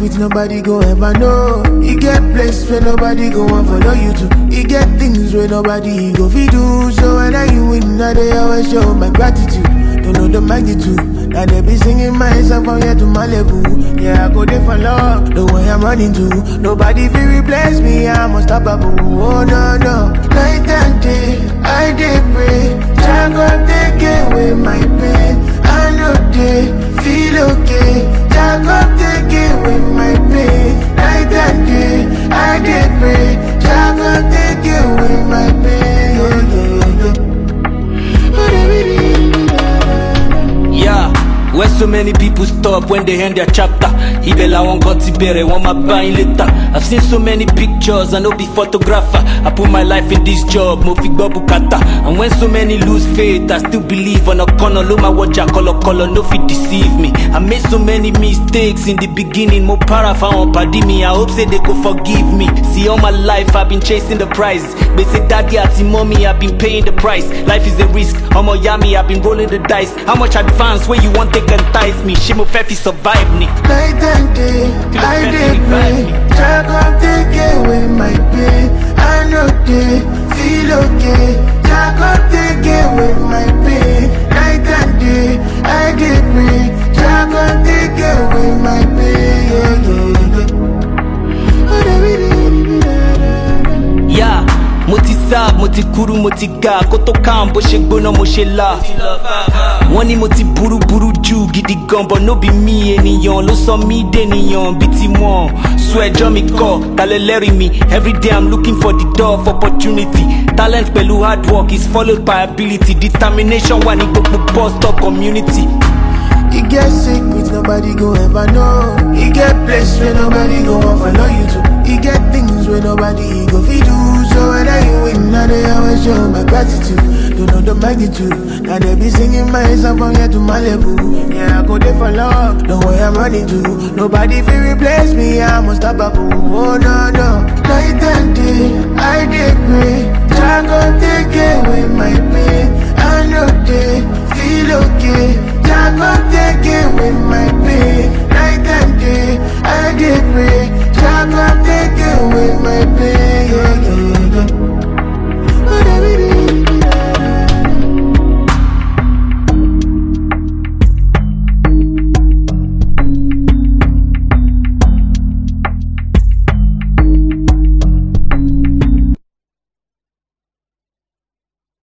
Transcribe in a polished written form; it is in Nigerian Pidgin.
secrets nobody go ever know. You get place where nobody go and follow you to. You get things where nobody go fi do. So when I you win, I they always show my gratitude. Don't know the magnitude. Now they be singing my song from here to Malibu. Yeah, I go there for love, the way I'm running to. Nobody feel replace me, I'm unstoppable. Oh no, no. Night and day, I dey pray. Jah God take away my pain. I know they feel okay. Jah God take away my pain. Night and day, I dey pray. Jah God take away my pain. Yeah, where so many people stop when they end their chapter. Ibella won't got to bear, want my buying later. I've seen so many pictures, I know be photographer. I put my life in this job, mo fi gbo bukata. And when so many lose faith, I still believe on a corner. Lo my watch a color, no fit deceive me. I made so many mistakes in the beginning, mo para fa on padi me. I hope say they go forgive me. See all my life I've been chasing the prize. They say daddy ati mommy, I've been paying the price. Life is a risk, omo yummy, I've been rolling the dice. How much advance where you want take entice me? Shimo Fefi survive me. Night and day, I dey pray. Jah God take away my pain. I know they feel okay. Jah God take away my pain. Night and day, I dey pray. Jah God take away my pain. Yeah, moti sab, moti kuru, moti ga. Koto kam, bo she gbona, mo she la. Wọ́n ní mo ti burú jù gidi gan, but no be me ènìyàn ló sọ mí dènìyàn bí ti wọ́n. Sọ ẹjọ́ mi kọ́, ta lẹ lẹ́rìí mi. Every day I'm looking for the door of opportunity. Talent pẹ̀lú hard work is followed by ability. Determination wà ní gbogbo bus stop community. You get secrets nobody go ever know. You get place where nobody go and follow you to. You get things where nobody go fi do. So when I you win, now they always show my gratitude. Don't know the magnitude. Now they be singing my song from here to Malibu. Yeah, I go there for love, the way I'm running to. Nobody feel replace me, I'm unstoppable. Oh no, no.